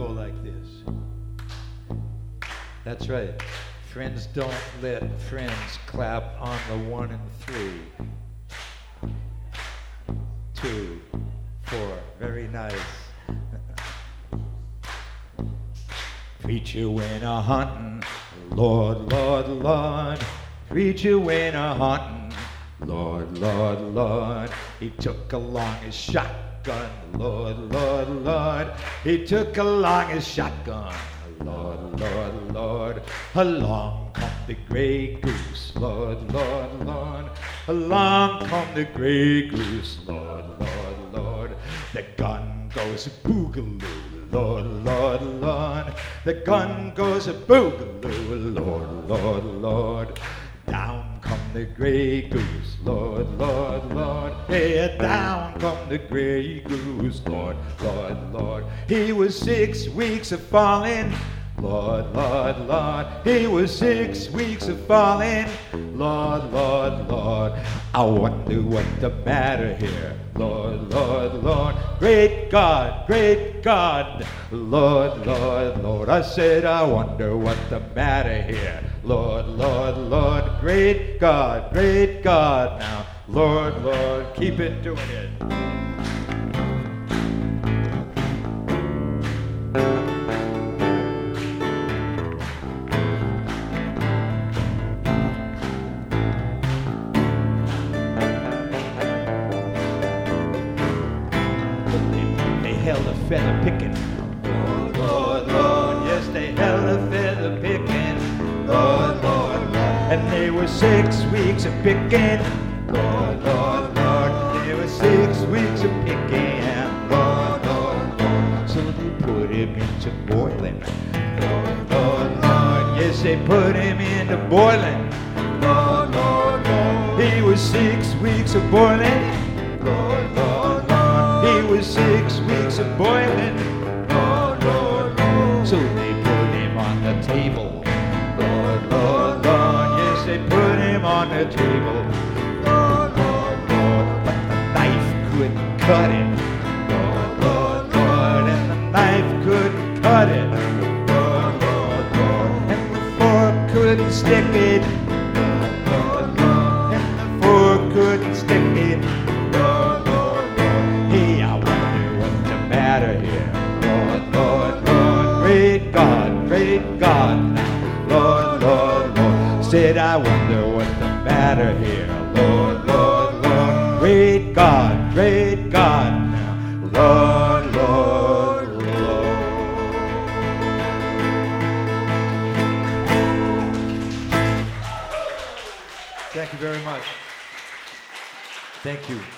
go like this. That's right. Friends don't let friends clap on the 1 and 3. 2, 4. Very nice. Preacher went a hunting, Lord, Lord, Lord. Preacher went a hunting, Lord, Lord, Lord. He took along his shotgun, Lord, Lord, Lord. He took along his shotgun, Lord, Lord, Lord. Along come the gray goose, Lord, Lord, Lord. Along come the gray goose, Lord, Lord, Lord. The gun goes boogaloo, Lord, Lord, Lord. The gun goes a boogaloo, Lord, Lord, Lord. Down come the gray goose, Lord, Lord, Lord. Hey, down come the gray goose, Lord, Lord, Lord. He was 6 weeks of falling, Lord, Lord, Lord. He was 6 weeks of falling, Lord, Lord, Lord. I wonder what the matter here, Lord, Lord, Lord. Great God, Lord, Lord, Lord. I said, I wonder what the matter here, Lord, Lord, Lord. Great God now, Lord, Lord. Keep it doing it. Held a feather picking, Lord, Lord, Lord. Yes, they held a feather picking, Lord, Lord, Lord. And they were 6 weeks of picking, Lord, Lord, Lord. They were 6 weeks of picking, Lord, Lord, Lord. So they put him into boiling, Lord, Lord, Lord. Yes, they put him into boiling, Lord, Lord, Lord. He was 6 weeks of boiling, Lord, Lord, Lord. He was 6 weeks of boiling, Lord, Lord, Lord. So they put him on the table, Lord, Lord, Lord. Yes, they put him on the table, Lord, Lord, Lord. But the knife couldn't cut it, Lord, Lord, Lord. And the knife couldn't cut it, Lord, Lord, Lord. And the fork couldn't stick it, Lord, Lord, Lord. And the fork couldn't stick it, Lord, Lord, Lord. Hey, I wonder what the matter here, Lord, Lord, Lord. Great God now, Lord, Lord, Lord. Said, I wonder what the matter here, Lord, Lord, Lord. Great God now, Lord, Lord, Lord. Thank you very much. Thank you.